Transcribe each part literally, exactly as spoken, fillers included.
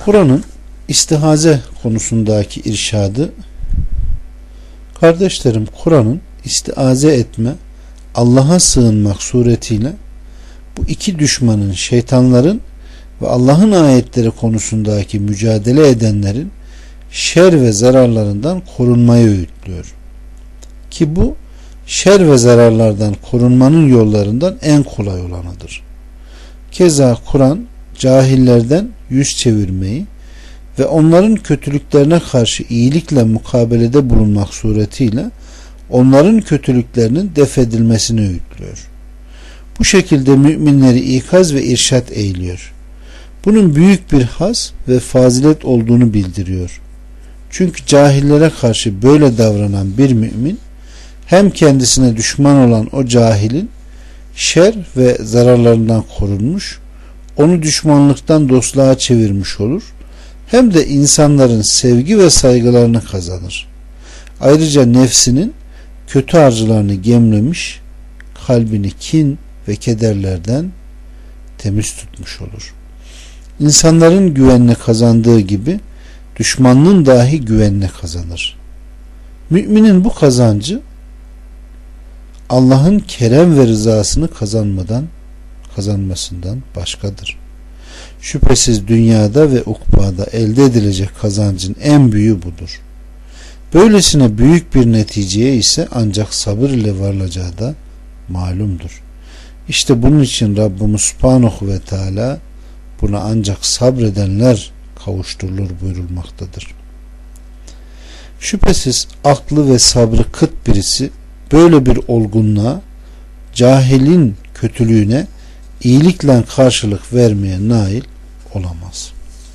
Kur'an'ın istihaze konusundaki irşadı, kardeşlerim, Kur'an'ın istiaze etme, Allah'a sığınmak suretiyle bu iki düşmanın, şeytanların ve Allah'ın ayetleri konusundaki mücadele edenlerin şer ve zararlarından korunmayı öğütlüyor. Ki bu şer ve zararlardan korunmanın yollarından en kolay olanıdır. Keza Kur'an cahillerden yüz çevirmeyi ve onların kötülüklerine karşı iyilikle mukabelede bulunmak suretiyle onların kötülüklerinin def edilmesini öğütlüyor. Bu şekilde müminleri ikaz ve irşat eğiliyor. Bunun büyük bir haz ve fazilet olduğunu bildiriyor. Çünkü cahillere karşı böyle davranan bir mümin hem kendisine düşman olan o cahilin şer ve zararlarından korunmuş, onu düşmanlıktan dostluğa çevirmiş olur, hem de insanların sevgi ve saygılarını kazanır. Ayrıca nefsinin kötü arzularını gemlemiş, kalbini kin ve kederlerden temiz tutmuş olur. İnsanların güvenini kazandığı gibi düşmanlığın dahi güvenini kazanır. Müminin bu kazancı Allah'ın kerem ve rızasını kazanmadan kazanmasından başkadır. Şüphesiz dünyada ve ukbada elde edilecek kazancın en büyüğü budur. Böylesine büyük bir neticeye ise ancak sabır ile varılacağı da malumdur. İşte bunun için Rabbimiz Subhanahu ve Teala buna ancak sabredenler kavuşturulur buyurulmaktadır. Şüphesiz aklı ve sabrı kıt birisi böyle bir olgunluğa, cahilin kötülüğüne iyilikle karşılık vermeye nail olamaz.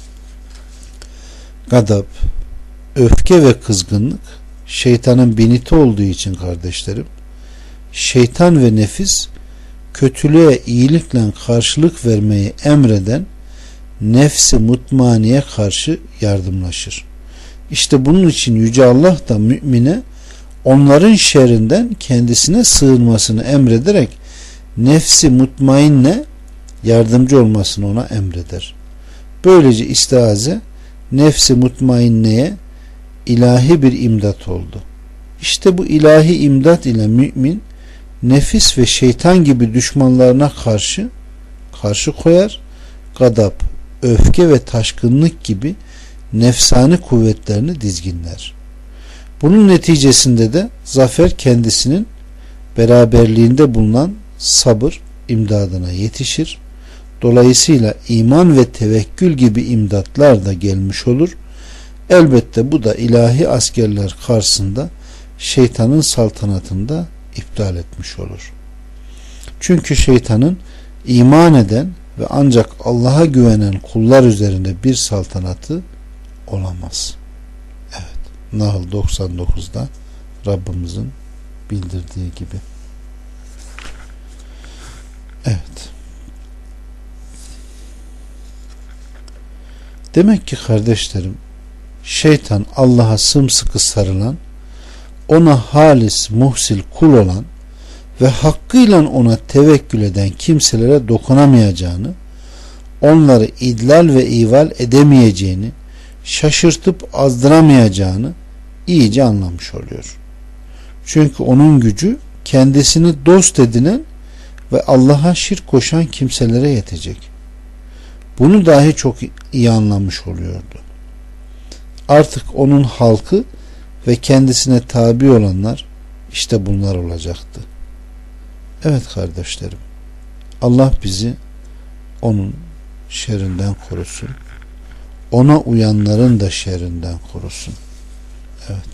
Gadap, öfke ve kızgınlık şeytanın biniti olduğu için kardeşlerim, şeytan ve nefis kötülüğe iyilikle karşılık vermeyi emreden nefsi mutmaniye karşı yardımlaşır. İşte bunun için Yüce Allah da mümine onların şerrinden kendisine sığınmasını emrederek nefsi mutmainne yardımcı olmasını ona emreder. Böylece istiaze nefsi mutmainneye ilahi bir imdat oldu. İşte bu ilahi imdat ile mümin nefis ve şeytan gibi düşmanlarına karşı karşı koyar, gadap, öfke ve taşkınlık gibi nefsani kuvvetlerini dizginler. Bunun neticesinde de zafer kendisinin beraberliğinde bulunan sabır imdadına yetişir. Dolayısıyla iman ve tevekkül gibi imdatlar da gelmiş olur. Elbette bu da ilahi askerler karşısında şeytanın saltanatını da iptal etmiş olur. Çünkü şeytanın iman eden ve ancak Allah'a güvenen kullar üzerinde bir saltanatı olamaz. Evet. Nahl doksan dokuzda Rabbimizin bildirdiği gibi. Evet. Demek ki kardeşlerim, şeytan Allah'a sımsıkı sarılan, ona halis muhsil kul olan ve hakkıyla ona tevekkül eden kimselere dokunamayacağını, onları idlal ve ival edemeyeceğini, şaşırtıp azdıramayacağını iyice anlamış oluyor. Çünkü onun gücü kendisini dost edinen ve Allah'a şirk koşan kimselere yetecek. Bunu dahi çok iyi anlamış oluyordu. Artık onun halkı ve kendisine tabi olanlar işte bunlar olacaktı. Evet kardeşlerim, Allah bizi onun şerrinden korusun. Ona uyanların da şerrinden korusun. Evet.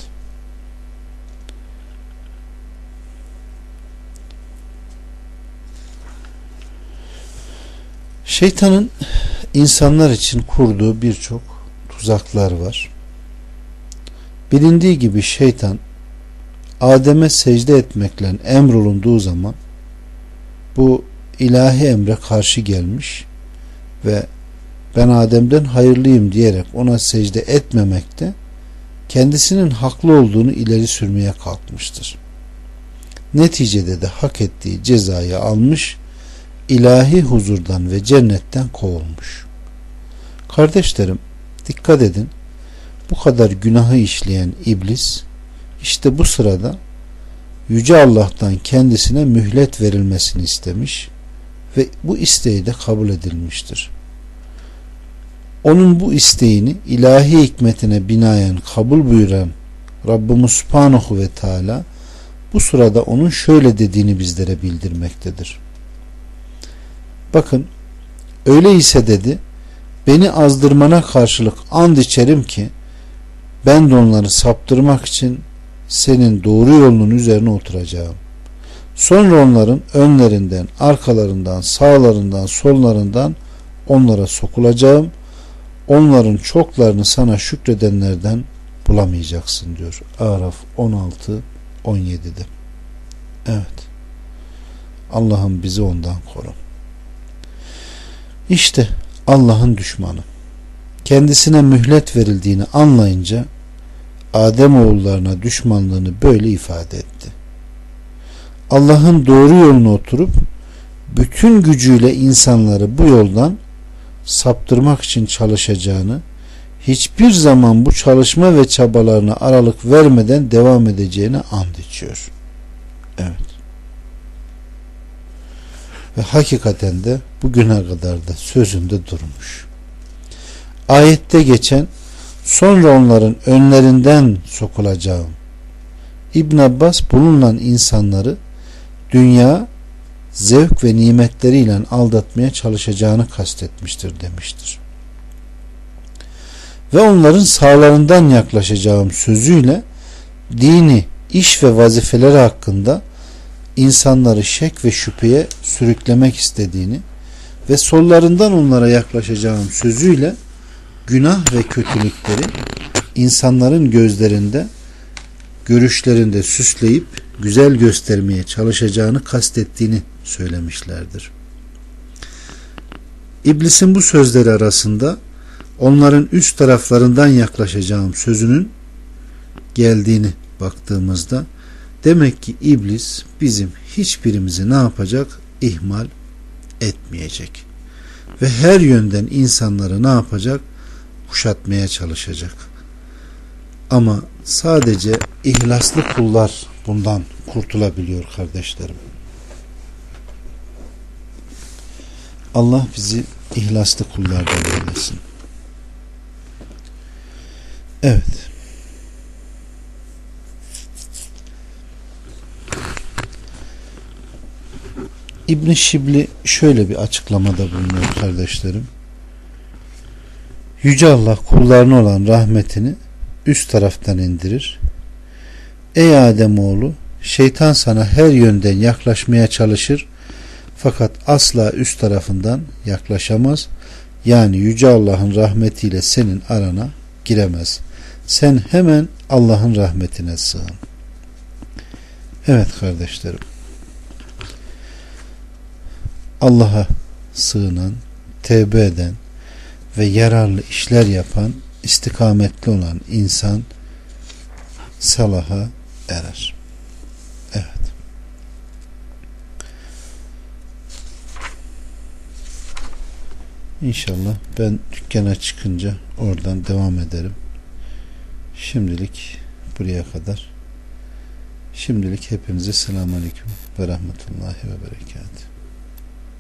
Şeytanın insanlar için kurduğu birçok tuzaklar var. Bilindiği gibi şeytan Adem'e secde etmekle emrolunduğu zaman bu ilahi emre karşı gelmiş ve ben Adem'den hayırlıyım diyerek ona secde etmemekte kendisinin haklı olduğunu ileri sürmeye kalkmıştır. Neticede de hak ettiği cezayı almış, ilahi huzurdan ve cennetten kovulmuş. Kardeşlerim, Dikkat edin, bu kadar günahı işleyen iblis işte bu sırada Yüce Allah'tan kendisine mühlet verilmesini istemiş ve bu isteği de kabul edilmiştir. Onun bu isteğini ilahi hikmetine binaen kabul buyuran Rabbimiz Subhanahu ve Teala bu sırada onun şöyle dediğini bizlere bildirmektedir. Bakın, öyleyse dedi, beni azdırmana karşılık and içerim ki ben de onları saptırmak için senin doğru yolunun üzerine oturacağım. Sonra onların önlerinden, arkalarından, sağlarından, sollarından onlara sokulacağım. Onların çoklarını sana şükredenlerden bulamayacaksın diyor. Araf on altı on yedi'de. Evet. Allah'ım bizi ondan koru. İşte Allah'ın düşmanı. Kendisine mühlet verildiğini anlayınca Adem oğullarına düşmanlığını böyle ifade etti. Allah'ın doğru yoluna oturup bütün gücüyle insanları bu yoldan saptırmak için çalışacağını, hiçbir zaman bu çalışma ve çabalarına aralık vermeden devam edeceğine and içiyor. Evet. Ve hakikaten de bugüne kadar da sözünde durmuş. Ayette geçen sonra onların önlerinden sokulacağım. İbn Abbas bununla insanları dünya zevk ve nimetleriyle aldatmaya çalışacağını kastetmiştir demiştir. Ve onların sağlarından yaklaşacağım sözüyle dini, iş ve vazifeleri hakkında insanları şek ve şüpheye sürüklemek istediğini ve sollarından onlara yaklaşacağım sözüyle günah ve kötülükleri insanların gözlerinde, görüşlerinde süsleyip güzel göstermeye çalışacağını kastettiğini söylemişlerdir. İblisin bu sözleri arasında onların üst taraflarından yaklaşacağım sözünün geldiğini baktığımızda demek ki iblis bizim hiçbirimizi ne yapacak? İhmal etmeyecek. Ve her yönden insanları ne yapacak? Kuşatmaya çalışacak. Ama sadece ihlaslı kullar bundan kurtulabiliyor kardeşlerim. Allah bizi ihlaslı kullardan eylesin. Evet. İbn Şibli şöyle bir açıklamada bulunuyor kardeşlerim. Yüce Allah kullarına olan rahmetini üst taraftan indirir. Ey Ademoğlu, şeytan sana her yönden yaklaşmaya çalışır fakat asla üst tarafından yaklaşamaz. Yani Yüce Allah'ın rahmetiyle senin arana giremez. Sen hemen Allah'ın rahmetine sığın. Evet kardeşlerim. Allah'a sığınan, tevbe eden ve yararlı işler yapan, istikametli olan insan salaha erer. Evet. İnşallah ben dükkana çıkınca oradan devam ederim. Şimdilik buraya kadar. Şimdilik hepinize selamun aleyküm ve rahmetullahi ve berekatuhu.